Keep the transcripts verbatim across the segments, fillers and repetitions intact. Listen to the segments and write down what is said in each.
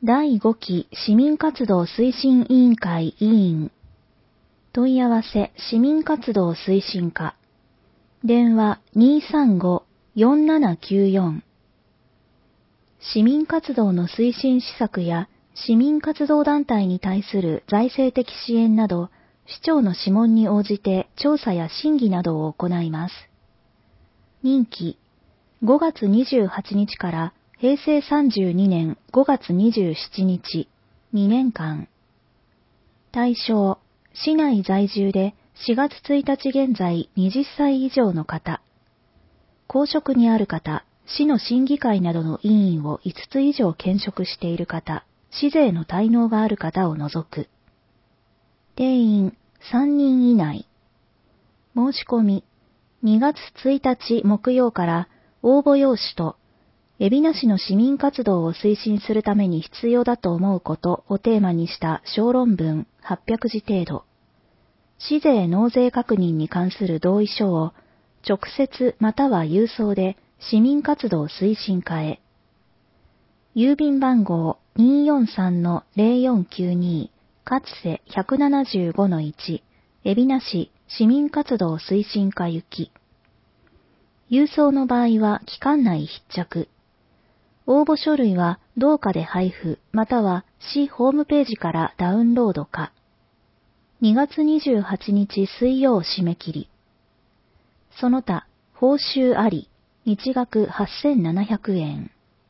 だいごき市民活動推進委員会委員。問い合わせ市民活動推進課。電話 にーさんご よんななきゅうよん。市民活動の推進施策や市民活動団体に対する財政的支援など、市長の諮問に応じて調査や審議などを行います。任期、ごがつにじゅうはちにちからへいせいさんじゅうにねんごがつにじゅうしちにち、にねんかん。対象、市内在住でしがつついたち現在はたち以上の方。公職にある方、市の審議会などの委員をいつつ以上兼職している方、市税の滞納がある方を除く。定員さんにん以内。申し込み、にがつついたち木曜から応募用紙と、海老名市の市民活動を推進するために必要だと思うことをテーマにした小論文はっぴゃくじ程度。市税納税確認に関する同意書を直接または郵送で市民活動推進課へ。郵便番号 にーよんさんのぜろよんきゅうに、かつせ ひゃくななじゅうごのいち、海老名市市民活動推進課行き。郵送の場合は期間内必着。応募書類は同課で配布または市ホームページからダウンロードか。にがつにじゅうはちにち水曜締め切り。その他、報酬あり、日額はっせんななひゃくえん。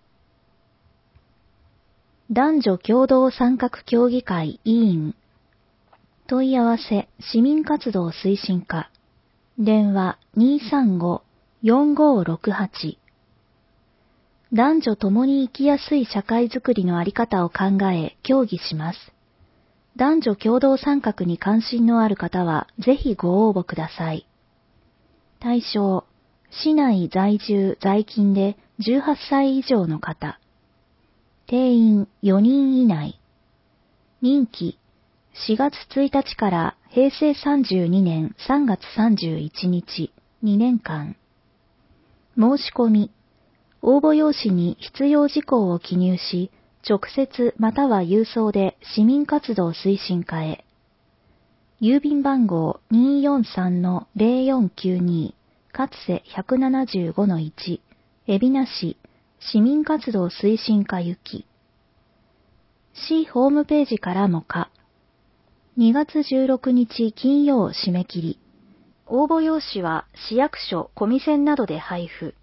男女共同参画協議会委員。問い合わせ市民活動推進課。電話 にーさんご よんごろくはち。男女ともに生きやすい社会づくりのあり方を考え協議します。男女共同参画に関心のある方はぜひご応募ください。対象、市内在住在勤でじゅうはっさい以上の方。定員よにん以内。任期、しがつついたちからへいせいさんじゅうにねんさんがつさんじゅういちにち、にねんかん。申し込み、応募用紙に必要事項を記入し、直接または郵送で市民活動推進課へ。郵便番号 にーよんさんのぜろよんきゅうに、かつせ ひゃくななじゅうごのいち、海老名市市民活動推進課行き。市ホームページからもか。にがつじゅうろくにち金曜締め切り。応募用紙は市役所、コミセンなどで配布。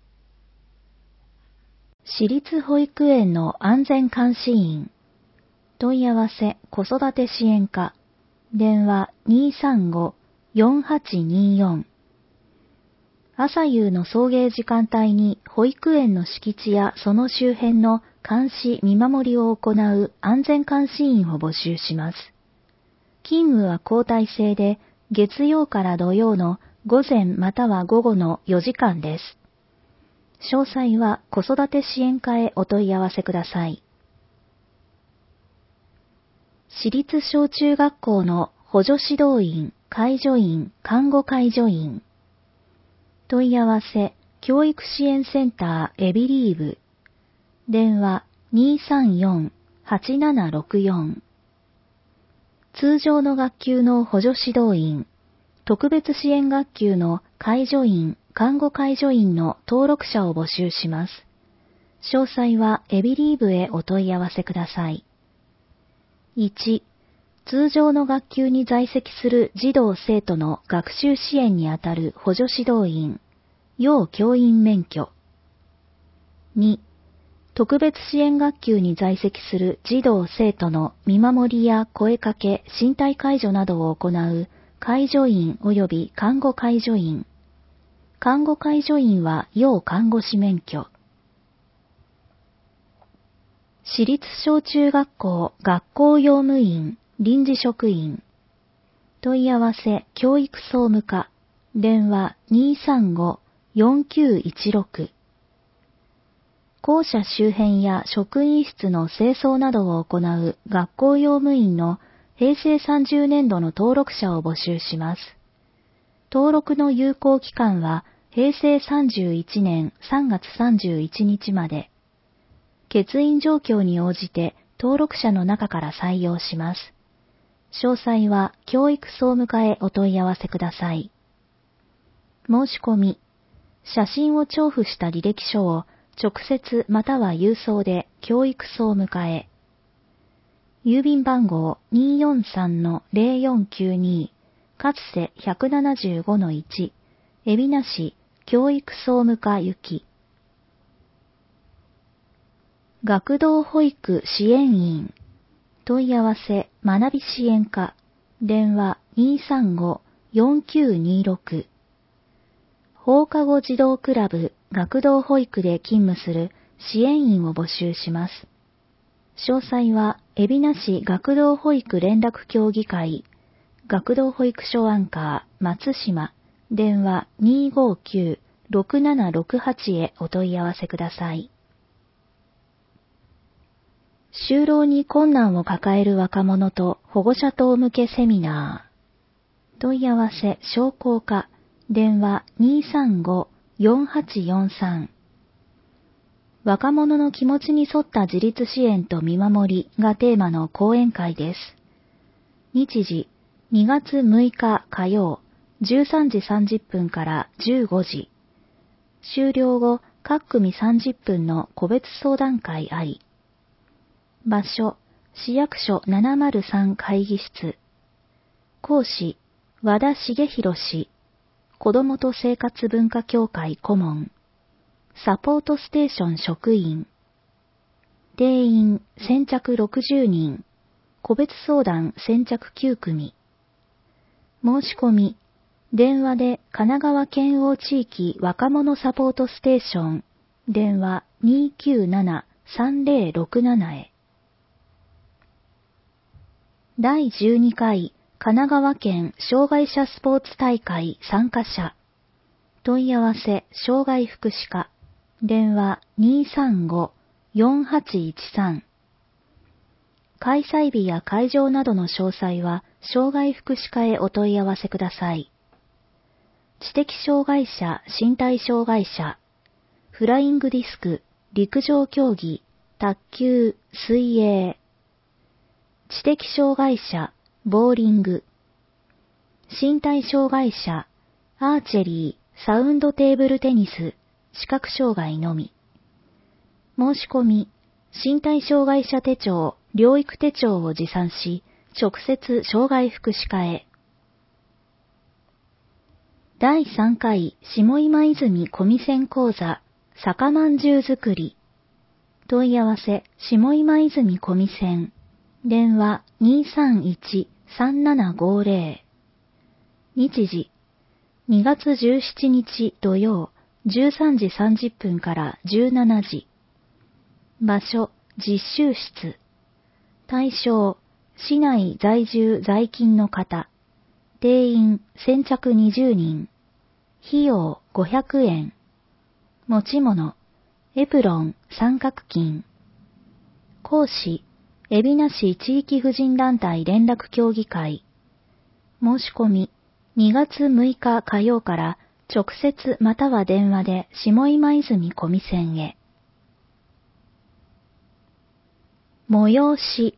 市立保育園の安全監視員。問い合わせ子育て支援課。電話 にーさんご よんはちにーよん。朝夕の送迎時間帯に保育園の敷地やその周辺の監視見守りを行う安全監視員を募集します。勤務は交代制で月曜から土曜の午前または午後のよじかんです。詳細は子育て支援課へお問い合わせください。私立小中学校の補助指導員、介助員、看護介助員。問い合わせ、教育支援センターエビリーブ。電話 にーさんよん はちななろくよん。通常の学級の補助指導員、特別支援学級の介助員、看護介助員の登録者を募集します。詳細はエビリーブへお問い合わせください。いち、通常の学級に在籍する児童生徒の学習支援にあたる補助指導員、要教員免許。に、特別支援学級に在籍する児童生徒の見守りや声かけ、身体介助などを行う介助員及び看護介助員。看護介助員は要看護師免許。私立小中学校学校用務員、臨時職員。問い合わせ教育総務課。電話 にーさんご よんきゅういちろく。校舎周辺や職員室の清掃などを行う学校用務員のへいせいさんじゅうねんどの登録者を募集します。登録の有効期間はへいせいさんじゅういちねんさんがつさんじゅういちにちまで。欠員状況に応じて登録者の中から採用します。詳細は教育総務課へお問い合わせください。申し込み、写真を調布した履歴書を直接または郵送で教育総務課へ。郵便番号 にーよんさんのゼロよんきゅうに、かつせ ひゃくななじゅうごのいち、海老名市教育総務課行き。学童保育支援員、問い合わせ学び支援課、電話 にーさんごよんきゅうにろく。放課後児童クラブ学童保育で勤務する支援員を募集します。詳細は海老名市学童保育連絡協議会、学童保育所アンカー松島、電話 にーごーきゅうろくななろくはち へお問い合わせください。就労に困難を抱える若者と保護者等向けセミナー。問い合わせ商工課、電話 にーさんごよんはちよんさん。若者の気持ちに沿った自立支援と見守りがテーマの講演会です。日時、にがつむいか火曜、じゅうさんじさんじゅっぷんからじゅうごじ。終了後、各組さんじゅっぷんの個別相談会あり。場所、市役所ななまるさん会議室。講師、和田茂弘氏。子どもと生活文化協会顧問。サポートステーション職員。定員先着ろくじゅうにん。個別相談先着きゅうくみ。申し込み、電話で神奈川県央地域若者サポートステーション、電話 にーきゅうななさんぜろろくなな へ。だいじゅうにかい神奈川県障害者スポーツ大会参加者。問い合わせ障害福祉課、電話 にーさんごよんはちいちさん。開催日や会場などの詳細は障害福祉課へお問い合わせください。知的障害者、身体障害者、フライングディスク、陸上競技、卓球、水泳。知的障害者、ボーリング。身体障害者、アーチェリー、サウンドテーブルテニス、視覚障害のみ。申し込み、身体障害者手帳、療育手帳を持参し、直接障害福祉課へ。だいさんかい下今泉小見線講座、酒まんじゅう作り。問い合わせ下今泉小見線。電話 にーさんいちさんななごぜろ。日時、にがつじゅうしちにち土曜、じゅうさんじさんじゅっぷんからじゅうしちじ。場所、実習室。対象、市内在住在勤の方。定員先着にじゅうにん。費用ごひゃくえん。持ち物、エプロン、三角巾。講師、海老名市地域婦人団体連絡協議会。申し込み、にがつむいか火曜から直接または電話で下今泉小見線へ。催し。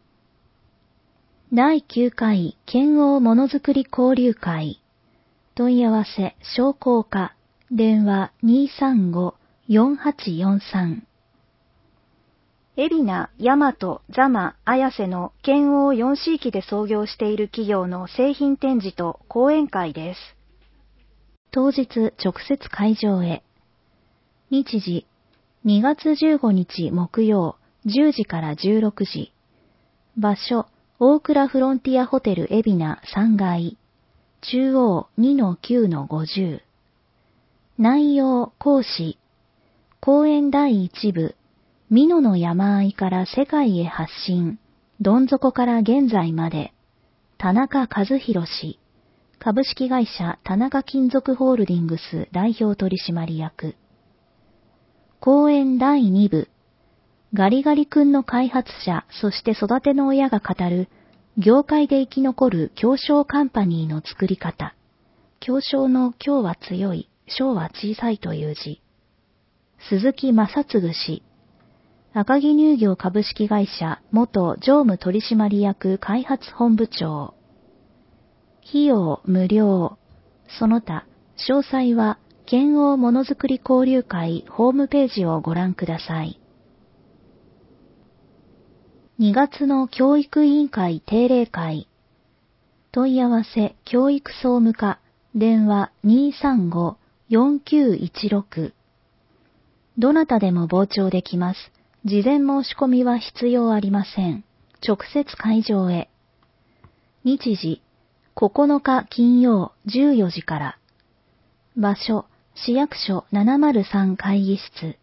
だいきゅうかい県央ものづくり交流会。問い合わせ商工課、電話 にーさんごよんはちよんさん。海老名、大和、座間、綾瀬の県央よん地域で創業している企業の製品展示と講演会です。当日直接会場へ。日時、にがつじゅうごにち木曜、じゅうじからじゅうろくじ。場所、大倉フロンティアホテル海老名さんがい。中央 にのきゅうのごじゅう。内容講師。講演だいいち部。美濃の山あいから世界へ発信。どん底から現在まで。田中和弘氏。株式会社田中金属ホールディングス代表取締役。講演だいに部。ガリガリ君の開発者、そして育ての親が語る、業界で生き残る協商カンパニーの作り方。協商の協は強い、商は小さいという字。鈴木正嗣氏。 赤城乳業株式会社元常務取締役開発本部長。費用無料。その他、詳細は県央ものづくり交流会ホームページをご覧ください。にがつの教育委員会定例会。問い合わせ教育総務課、電話 にーさんご よんきゅういちろく。どなたでも傍聴できます。事前申し込みは必要ありません。直接会場へ。日時、ここのか金曜じゅうよじから。場所、市役所ななまるさん会議室。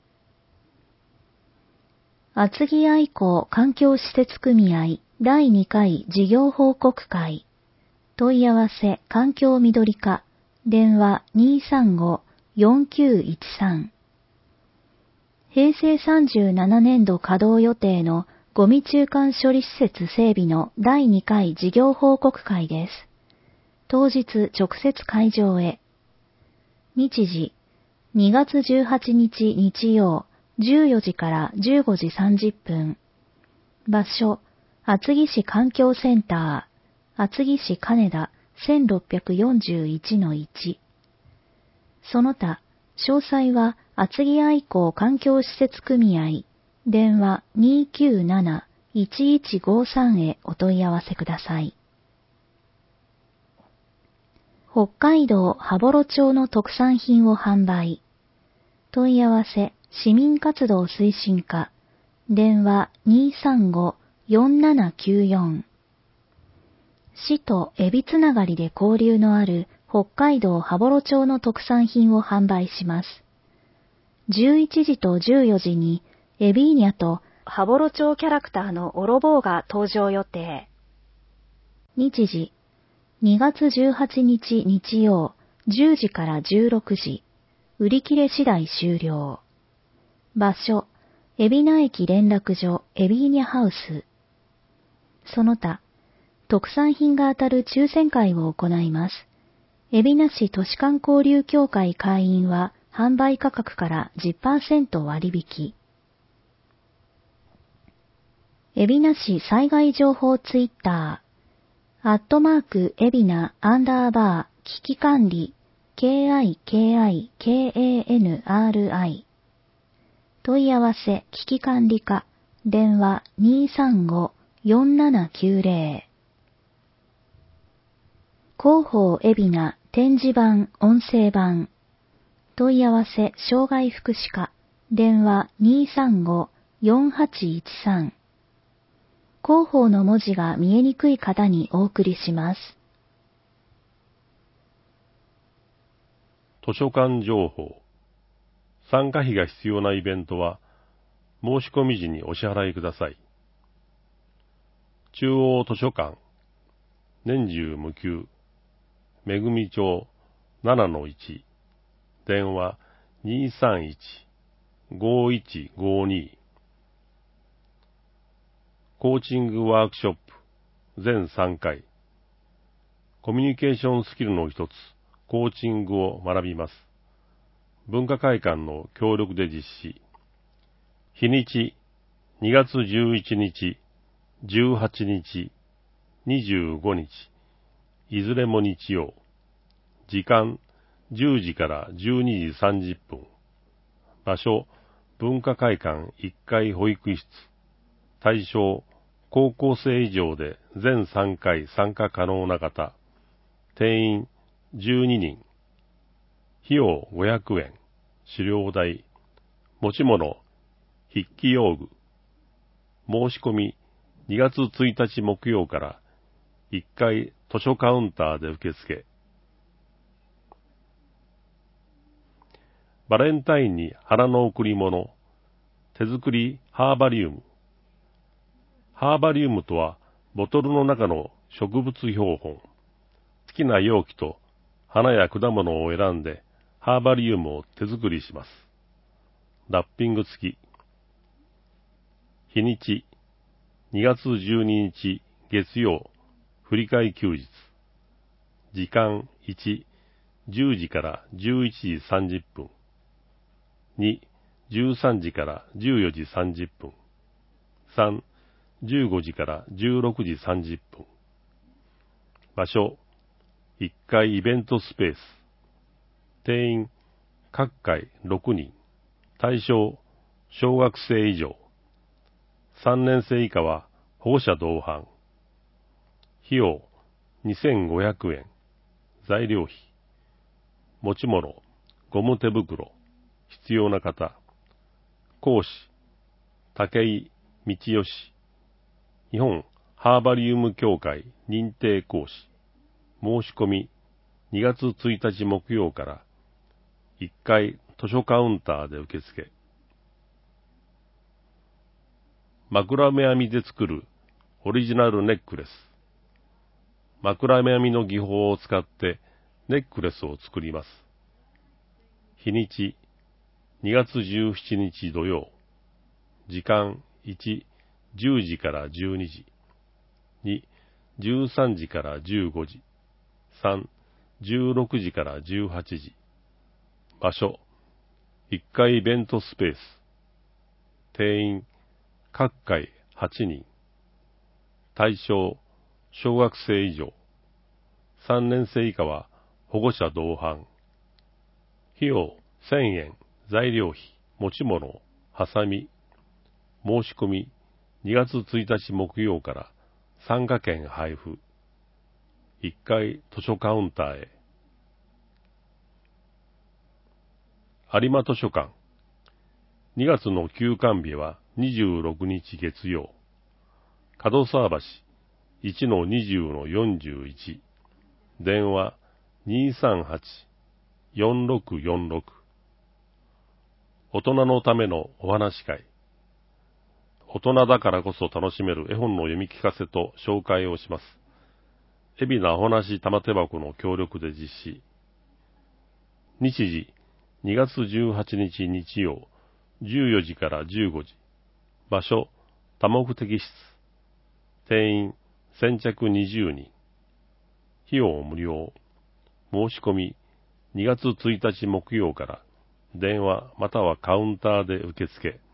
厚木愛好環境施設組合だいにかい事業報告会。問い合わせ環境緑課、電話 にーさんご よんきゅういちさん。平成さんじゅうななねんど稼働予定のゴミ中間処理施設整備のだいにかい事業報告会です。当日直接会場へ。日時、にがつじゅうはちにち日曜、じゅうよじからじゅうごじさんじゅっぷん。場所、厚木市環境センター、厚木市金田 せんろっぴゃくよんじゅういちのいち。その他、詳細は厚木愛好環境施設組合、電話 にーきゅうなな いちいちごさん へお問い合わせください。北海道羽幌町の特産品を販売。問い合わせ市民活動推進課、電話 にーさんご よんななきゅうよん。市とエビつながりで交流のある北海道羽幌町の特産品を販売します。じゅういちじとじゅうよじにエビーニャと羽幌町キャラクターのオロボーが登場予定。日時、にがつじゅうはちにち日曜、じゅうじからじゅうろくじ。売り切れ次第終了。場所、海老名駅連絡所エビーニャハウス。その他、特産品が当たる抽選会を行います。海老名市都市間交流協会会員は販売価格から じゅっパーセント 割引。海老名市災害情報ツイッター、アットマーク海老名アンダーバー危機管理 ケーアイケーアイケーエーエヌアールアイ。問い合わせ危機管理課、電話 にーさんご よんななきゅうぜろ。広報海老名展示板音声版。問い合わせ障害福祉課、電話 にーさんご よんはちいちさん。広報の文字が見えにくい方にお送りします。 図書館情報。参加費が必要なイベントは、申し込み時にお支払いください。中央図書館、年中無休、めぐみ町 ななのいち、電話 にーさんいち ごいちごに。コーチングワークショップ全さんかい。コミュニケーションスキルの一つ、コーチングを学びます。文化会館の協力で実施。日にちにがつじゅういちにち、じゅうはちにち、にじゅうごにち、いずれも日曜。時間じゅうじからじゅうにじさんじゅっぷん。場所、文化会館いっかい保育室。対象、高校生以上で全さんかい参加可能な方。定員じゅうににん。費用ごひゃくえん。資料代。持ち物、筆記用具。申し込みにがつついたち木曜からいっかい図書カウンターで受付。バレンタインに花の贈り物。手作りハーバリウム。ハーバリウムとはボトルの中の植物標本。好きな容器と花や果物を選んでハーバリウムを手作りします。ラッピング付き。日にちにがつじゅうににち月曜、振り替え休日。時間いち、じゅうじからじゅういちじさんじゅっぷん。に、 じゅうさんじからじゅうよじさんじゅっぷん。さん、じゅうごじからじゅうろくじさんじゅっぷん。場所、いっかいイベントスペース。定員、各回ろくにん。対象、小学生以上。さんねん生以下は保護者同伴。費用、にせんごひゃくえん。材料費。持ち物、ゴム手袋。必要な方。講師、武井道義。日本ハーバリウム協会認定講師。申し込み、にがつついたち木曜からいっかい図書カウンターで受付。枕目編みで作るオリジナルネックレス。枕目編みの技法を使ってネックレスを作ります。日にち、にがつじゅうしちにち土曜。時間、いち、じゅうじからじゅうにじ。に、じゅうさんじからじゅうごじ。さん、じゅうろくじからじゅうはちじ。場所、いっかいイベントスペース。定員、各回はちにん。対象、小学生以上。さんねん生以下は保護者同伴。費用せんえん、材料費、持ち物、はさみ。申し込み、にがつついたち木曜から参加券配布。いっかい図書カウンターへ。有馬図書館。にがつの休館日はにじゅうろくにち月曜。門沢橋 いちのにじゅうのよんじゅういち。電話 にーさんはち よんろくよんろく。大人のためのお話会。大人だからこそ楽しめる絵本の読み聞かせと紹介をします。海老名お話玉手箱の協力で実施。日時、にがつじゅうはちにち日曜、じゅうよじからじゅうごじ。場所、多目的室。定員、先着にじゅうにん。費用無料。申し込み、にがつついたち木曜から、電話またはカウンターで受付。